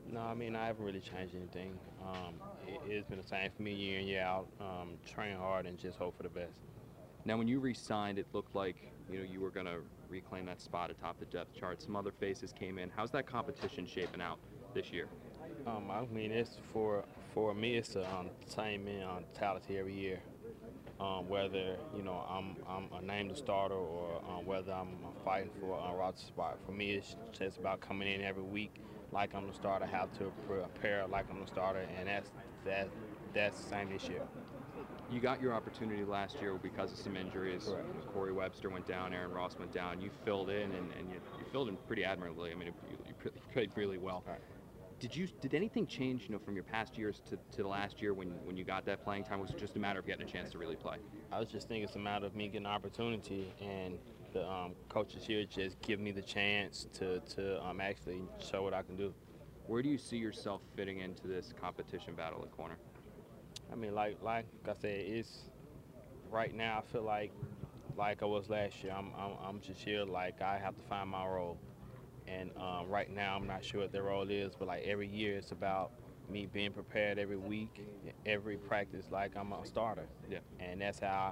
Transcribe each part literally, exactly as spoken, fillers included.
No, I mean I haven't really changed anything. Um, it, it's been the same for me year in year out. Um, train hard and just hope for the best. Now, when you re-signed, it looked like you know you were going to reclaim that spot atop the depth chart. Some other faces came in. How's that competition shaping out this year? Um, I mean it's for for me it's the um, same um, mentality every year. Um, whether you know I'm I'm a named starter or um, whether I'm fighting for a roster spot. For me, it's just about coming in every week like I'm the starter. Have to prepare like I'm the starter, and that's that that's the same this year. You got your opportunity last year because of some injuries. Correct. You know, Corey Webster went down, Aaron Ross went down. You filled in, and, and you, you filled in pretty admirably. I mean, you, you played really well. All right. Did you did anything change, you know, from your past years to, to the last year when, when you got that playing time? Was it just a matter of getting a chance to really play? I was just thinking it's a matter of me getting an opportunity, and the um, coaches here just give me the chance to to um, actually show what I can do. Where do you see yourself fitting into this competition battle at corner? I mean, like like I said, it's right now. I feel like like I was last year. I'm I'm, I'm just here. Like I have to find my role, and um, right now I'm not sure what the role is. But like every year, it's about me being prepared every week, every practice. Like I'm a starter, Yeah. and that's how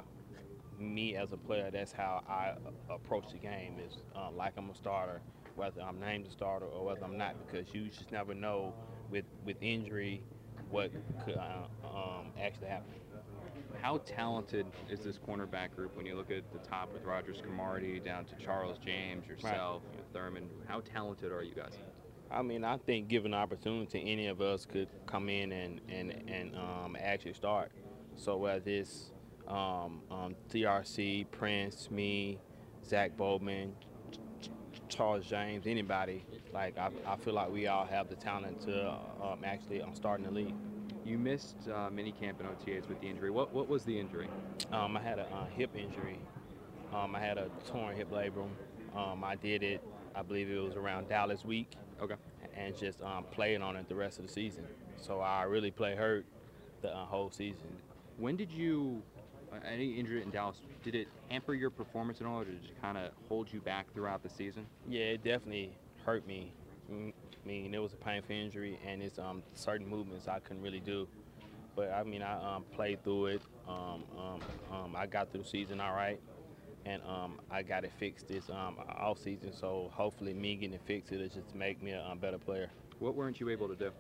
me as a player. That's how I approach the game. Is uh, like I'm a starter, whether I'm named a starter or whether I'm not, because you just never know with with injury what could uh, um, actually happen. How talented is this cornerback group when you look at the top with Rogers Cromartie down to Charles James, Right. yourself, you know, Thurman? How talented are you guys? I mean, I think given the opportunity, any of us could come in and and and um, actually start. So whether it's um, um, T R C, Prince, me, Zach Bowman, Ch- Ch- Charles James, anybody, like I, I feel like we all have the talent to um, actually um, start in the league. You missed uh, mini camp and O T As with the injury. What what was the injury? Um, I had a uh, hip injury. Um, I had a torn hip labrum. Um, I did it. I believe it was around Dallas week, Okay. and just um, played on it the rest of the season. So I really play hurt the uh, whole season. When did you, uh, any injury in Dallas, did it hamper your performance at all, or did it just kind of hold you back throughout the season? Yeah, it definitely hurt me. Mm, I mean, it was a painful injury, and it's um, certain movements I couldn't really do. But I mean, I um, played through it. Um, um, um, I got through the season all right, and um, I got it fixed this um, off season. So hopefully, me getting it fixed, it'll just make me a um, better player. What weren't you able to do?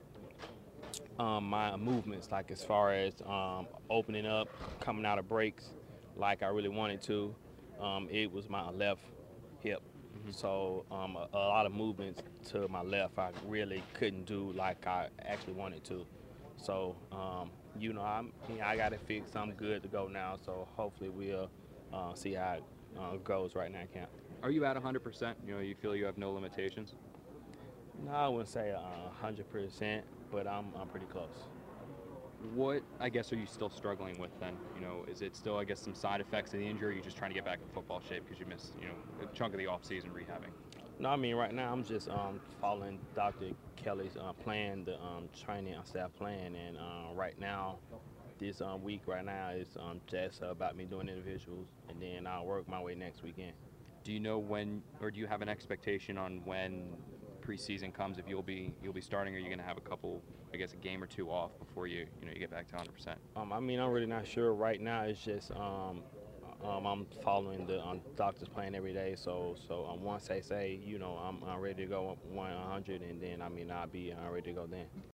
Um, my movements, like as far as um, opening up, coming out of breaks, like I really wanted to. Um, it was my left hip, so um, a, a lot of movements to my left I really couldn't do like I actually wanted to. So um, you know, I'm, yeah, I got it fixed. I'm good to go now. So hopefully we'll uh, see how it uh, goes right now in camp. Are you at one hundred percent? You know, you feel you have no limitations? No, I wouldn't say a hundred percent, but I'm I'm pretty close. What, I guess, are you still struggling with then? You know, is it still, I guess, some side effects of the injury? Or are you just trying to get back in football shape because you missed, you know, a chunk of the offseason rehabbing? No, I mean right now I'm just um, following doctor Kelly's uh, plan, the um, training and staff plan, and uh, right now, this um, week right now is um, just about me doing individuals, and then I'll work my way next weekend. Do you know when, or do you have an expectation on when preseason comes? If you'll be you'll be starting, or are you going to have a couple, I guess, a game or two off before you you know you get back to one hundred percent? Um, I mean I'm really not sure right now. It's just um, um, I'm following the um, doctor's plan every day. So so um, once they say you know I'm, I'm ready to go one hundred, and then I mean I'll be uh, ready to go then.